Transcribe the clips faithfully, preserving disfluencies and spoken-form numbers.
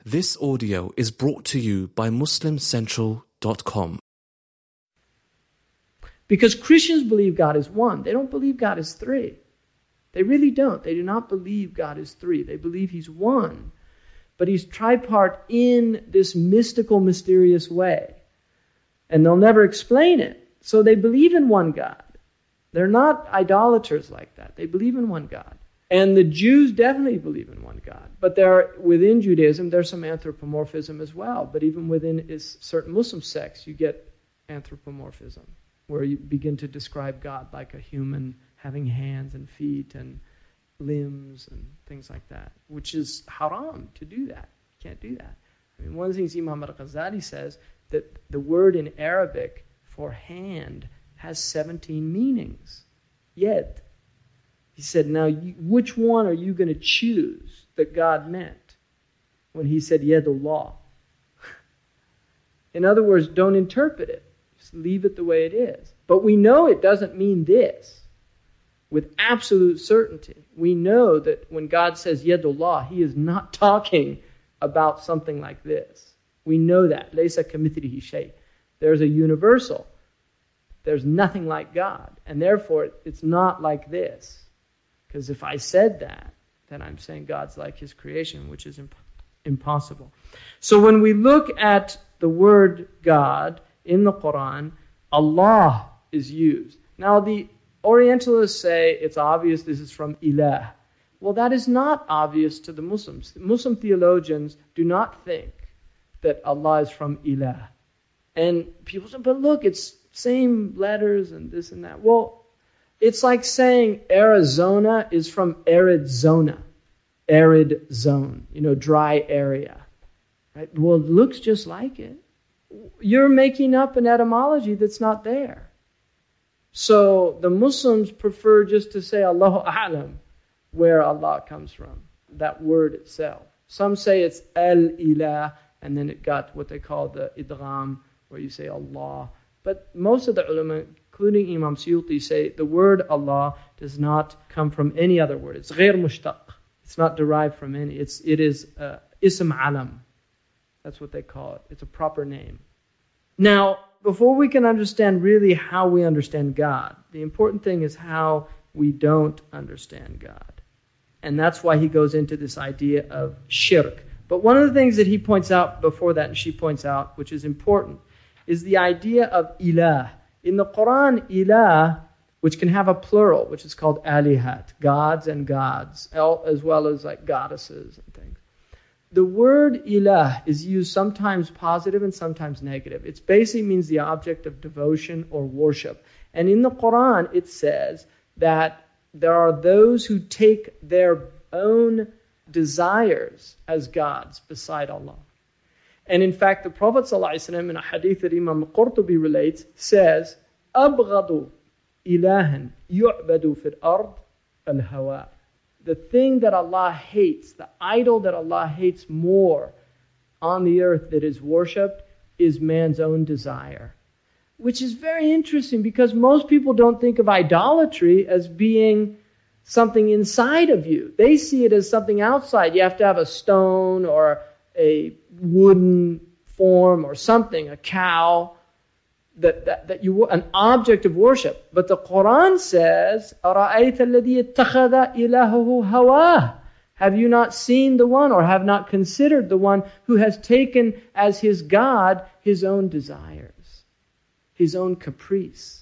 This audio is brought to you by Muslim Central dot com. Because Christians believe God is one. They don't believe God is three. They really don't. They do not believe God is three. They believe He's one. But He's tripart in this mystical, mysterious way. And they'll never explain it. So they believe in one God. They're not idolaters like that. They believe in one God. And the Jews definitely believe in one God. But there are, within Judaism, there's some anthropomorphism as well. But even within is certain Muslim sects, you get anthropomorphism, where you begin to describe God like a human having hands and feet and limbs and things like that, which is haram to do that. You can't do that. I mean, one of the things Imam al-Ghazali says, that the word in Arabic for hand has seventeen meanings. Yet, he said, now, you, which one are you going to choose that God meant when He said Yadullah? In other words, don't interpret it. Just leave it the way it is. But we know it doesn't mean this with absolute certainty. We know that when God says Yadullah, He is not talking about something like this. We know that. Laysa kamithlihi shay. There's a universal. There's nothing like God. And therefore, it's not like this. Because if I said that, then I'm saying God's like His creation, which is imp- impossible. So when we look at the word God in the Quran, Allah is used. Now the Orientalists say it's obvious this is from Ilah. Well, that is not obvious to the Muslims. The Muslim theologians do not think that Allah is from Ilah. And people say, but look, it's same letters and this and that. Well, it's like saying Arizona is from arid zona, arid zone, you know, dry area. Right? Well, it looks just like it. You're making up an etymology that's not there. So the Muslims prefer just to say Allahu A'lam, where Allah comes from, that word itself. Some say it's Al-Ilah, and then it got what they call the idgham, where you say Allah. But most of the ulama, including Imam Suyuti, say the word Allah does not come from any other word. It's غير mushtaq. It's not derived from any. It's, it is uh, ism alam. That's what they call it. It's a proper name. Now, before we can understand really how we understand God, the important thing is how we don't understand God. And that's why he goes into this idea of shirk. But one of the things that he points out before that, and she points out, which is important, is the idea of ilah. In the Quran, ilah, which can have a plural, which is called alihat, gods and gods, as well as like goddesses and things. The word ilah is used sometimes positive and sometimes negative. It basically means the object of devotion or worship. And in the Quran, it says that there are those who take their own desires as gods beside Allah. And in fact, the Prophet ﷺ, in a hadith that Imam Qurtubi relates, says, أَبْغَضُ إِلَهًا يُعْبَدُ فِي الْأَرْضِ الْهَوَىٰ. The thing that Allah hates, the idol that Allah hates more on the earth that is worshipped, is man's own desire. Which is very interesting because most people don't think of idolatry as being something inside of you. They see it as something outside. You have to have a stone or a wooden form or something, a cow, that, that, that you an object of worship. But the Quran says, أَرَأَيْتَ الَّذِي اتَّخَذَ إِلَهُهُ هَوَاهُ. Have you not seen the one, or have not considered the one who has taken as his God his own desires, his own caprice,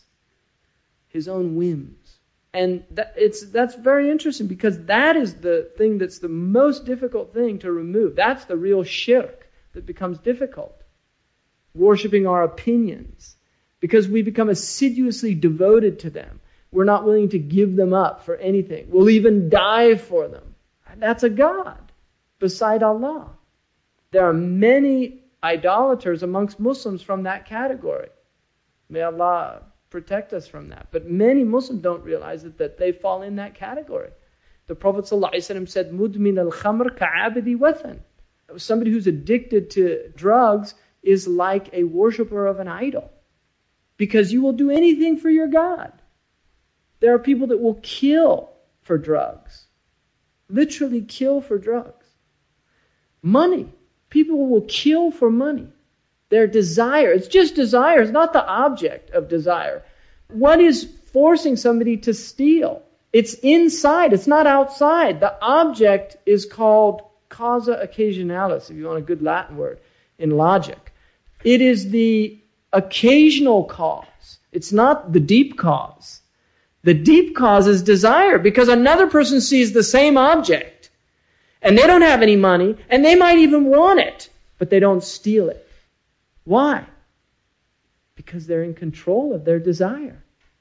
his own whims? And that, it's that's very interesting because that is the thing that's the most difficult thing to remove. That's the real shirk that becomes difficult. Worshipping our opinions. Because we become assiduously devoted to them. We're not willing to give them up for anything. We'll even die for them. That's a God beside Allah. There are many idolaters amongst Muslims from that category. May Allah protect us from that. But many Muslims don't realize that, that they fall in that category. The Prophet ﷺ said, مُدْمِنَ الْخَمْرِ كَعَابِدِ وَثَنٍ. Somebody who's addicted to drugs is like a worshiper of an idol. Because you will do anything for your God. There are people that will kill for drugs. Literally kill for drugs. Money. People will kill for money. Their desire, it's just desire, it's not the object of desire. What is forcing somebody to steal? It's inside, it's not outside. The object is called causa occasionalis, if you want a good Latin word, in logic. It is the occasional cause. It's not the deep cause. The deep cause is desire, because another person sees the same object and they don't have any money and they might even want it, but they don't steal it. Why? Because they're in control of their desire.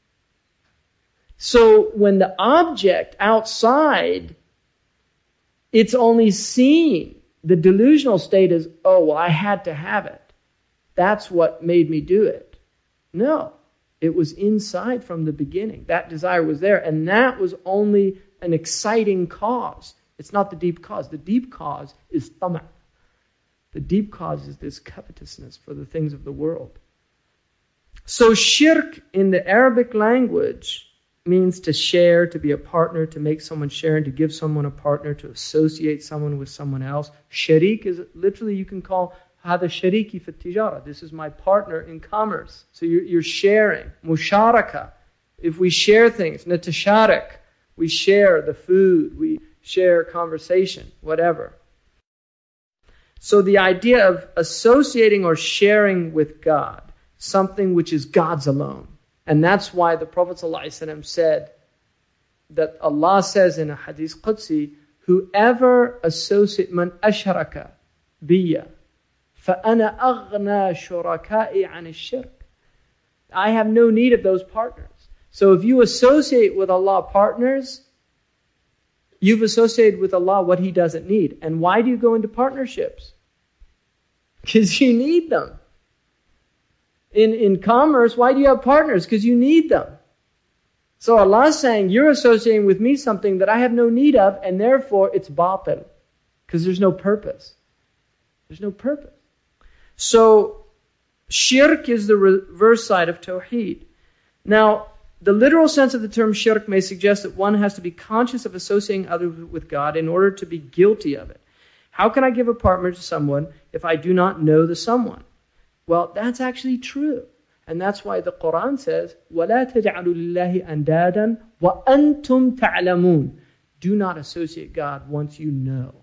So when the object outside, it's only seen, the delusional state is, oh, well, I had to have it. That's what made me do it. No. It was inside from the beginning. That desire was there, and that was only an exciting cause. It's not the deep cause. The deep cause is tama'. The deep cause is this covetousness for the things of the world. So shirk in the Arabic language means to share, to be a partner, to make someone share, and to give someone a partner, to associate someone with someone else. Sharik is literally, you can call هذا شريكي في التجارة. This is my partner in commerce. So you're, you're sharing. Musharaka. If we share things, natasharik, we share the food, we share conversation, whatever. So the idea of associating or sharing with God, something which is God's alone. And that's why the Prophet ﷺ said that Allah says in a Hadith Qudsi, whoever associates, man ashraka biya, فَأَنَا أَغْنَى شُرَكَائِي عَنِ الشِّرْكِ. I have no need of those partners. So if you associate with Allah partners, you've associated with Allah what He doesn't need. And why do you go into partnerships? Because you need them. In, in commerce, why do you have partners? Because you need them. So Allah is saying, you're associating with me something that I have no need of, and therefore it's batil. Because there's no purpose. There's no purpose. So, shirk is the reverse side of tawheed. Now, the literal sense of the term shirk may suggest that one has to be conscious of associating others with God in order to be guilty of it. How can I give a partner to someone if I do not know the someone? Well, that's actually true. And that's why the Quran says, وَلَا تَجْعَلُوا لِلَّهِ أَنْدَادًا وَأَنْتُمْ تَعْلَمُونَ. Do not associate God once you know.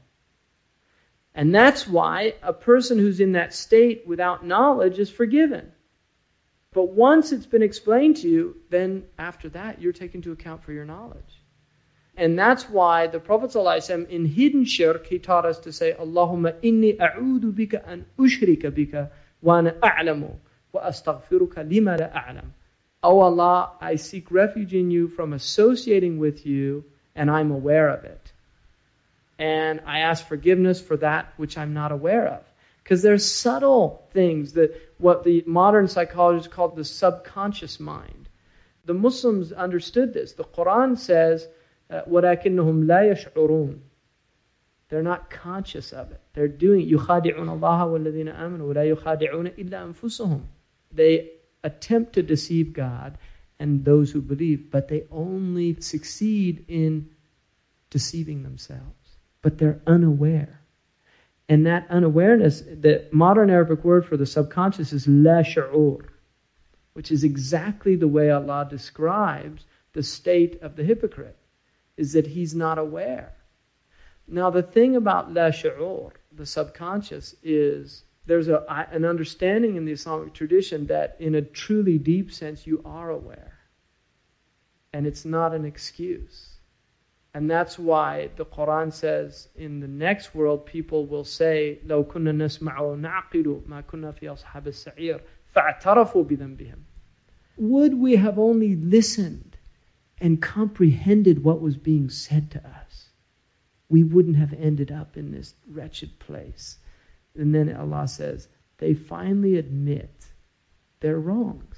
And that's why a person who's in that state without knowledge is forgiven. But once it's been explained to you, then after that, you're taken into account for your knowledge. And that's why the Prophet ﷺ, in hidden shirk, he taught us to say, Allahumma inni a'udhu bika an ushrika bika wa ana a'lamu wa astaghfiruka lima la a'lam. Oh Allah, I seek refuge in you from associating with you, and I'm aware of it. And I ask forgiveness for that which I'm not aware of. Because there's subtle things, that what the modern psychologists call the subconscious mind. The Muslims understood this. The Quran says, وَلَكِنَّهُمْ لَا يَشْعُرُونَ. They're not conscious of it. They're doing يُخَادِعُونَ اللَّهَ وَالَّذِينَ آمَنُوا وَلَا يُخَادِعُونَ إِلَّا أَنفُسَهُم. They attempt to deceive God and those who believe, but they only succeed in deceiving themselves. But they're unaware. And that unawareness, the modern Arabic word for the subconscious is la shu'ur, which is exactly the way Allah describes the state of the hypocrite, is that he's not aware. Now the thing about la shu'ur, the subconscious, is there's a, an understanding in the Islamic tradition that in a truly deep sense you are aware. And it's not an excuse. And that's why the Quran says in the next world people will say, لَوْ كُنَّا نَسْمَعُ وَنَعْقِلُ مَا كُنَّا فِي أَصْحَابِ السَّعِيرِ فَاعْتَرَفُوا بِذَنْبِهِمْ. Would we have only listened and comprehended what was being said to us, we wouldn't have ended up in this wretched place. And then Allah says, they finally admit their wrongs.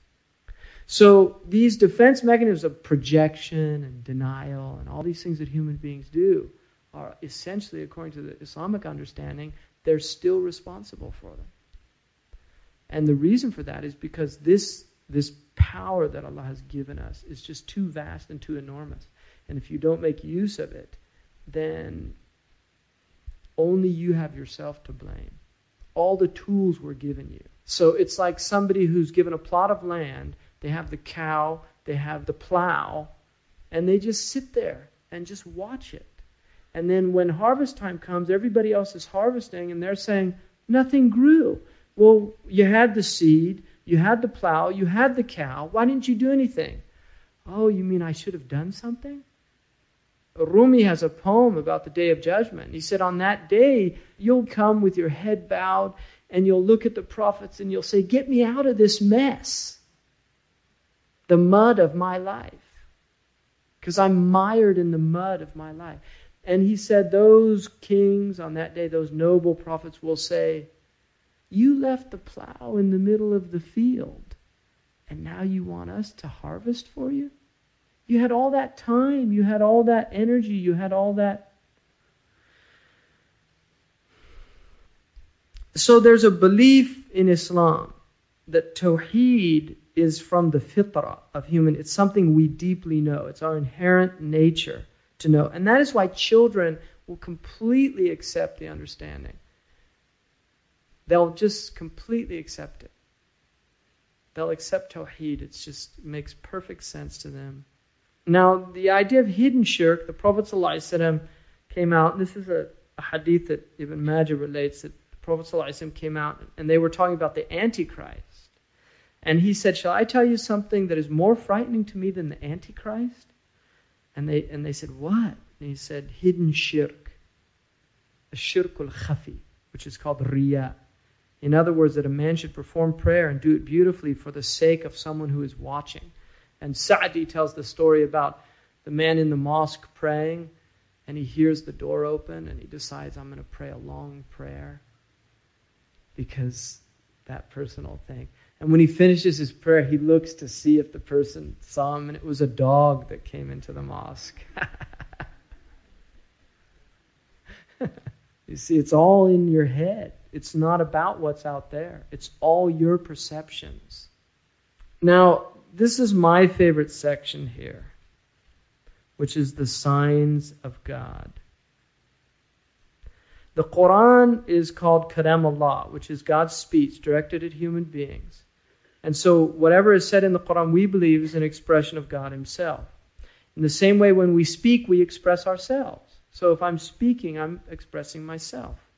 So these defense mechanisms of projection and denial and all these things that human beings do are essentially, according to the Islamic understanding, they're still responsible for them. And the reason for that is because this, this power that Allah has given us is just too vast and too enormous. And if you don't make use of it, then only you have yourself to blame. All the tools were given you. So it's like somebody who's given a plot of land, they have the cow, they have the plow, and they just sit there and just watch it. And then when harvest time comes, everybody else is harvesting, and they're saying, nothing grew. Well, you had the seed, you had the plow, you had the cow. Why didn't you do anything? Oh, you mean I should have done something? Rumi has a poem about the Day of Judgment. He said, on that day, you'll come with your head bowed, and you'll look at the prophets, and you'll say, get me out of this mess, the mud of my life, because I'm mired in the mud of my life. And he said, those kings on that day, those noble prophets will say, you left the plow in the middle of the field, and now you want us to harvest for you? You had all that time, you had all that energy, you had all that. So there's a belief in Islam that Tawheed is from the fitrah of human. It's something we deeply know. It's our inherent nature to know. And that is why children will completely accept the understanding. They'll just completely accept it. They'll accept Tawheed. It just makes perfect sense to them. Now, the idea of hidden shirk, the Prophet ﷺ came out, and this is a, a hadith that Ibn Majah relates, that the Prophet ﷺ came out, and they were talking about the Antichrist. And he said, shall I tell you something that is more frightening to me than the Antichrist? And they and they said, what? And he said, hidden shirk. The shirkul khafi, which is called riya. In other words, that a man should perform prayer and do it beautifully for the sake of someone who is watching. And Sa'di tells the story about the man in the mosque praying, and he hears the door open, and he decides, I'm going to pray a long prayer because that person will think. And when he finishes his prayer, he looks to see if the person saw him, and it was a dog that came into the mosque. You see, it's all in your head. It's not about what's out there. It's all your perceptions. Now, this is my favorite section here, which is the signs of God. The Quran is called Kalam Allah, which is God's speech directed at human beings. And so whatever is said in the Quran, we believe is an expression of God Himself. In the same way, when we speak, we express ourselves. So if I'm speaking, I'm expressing myself.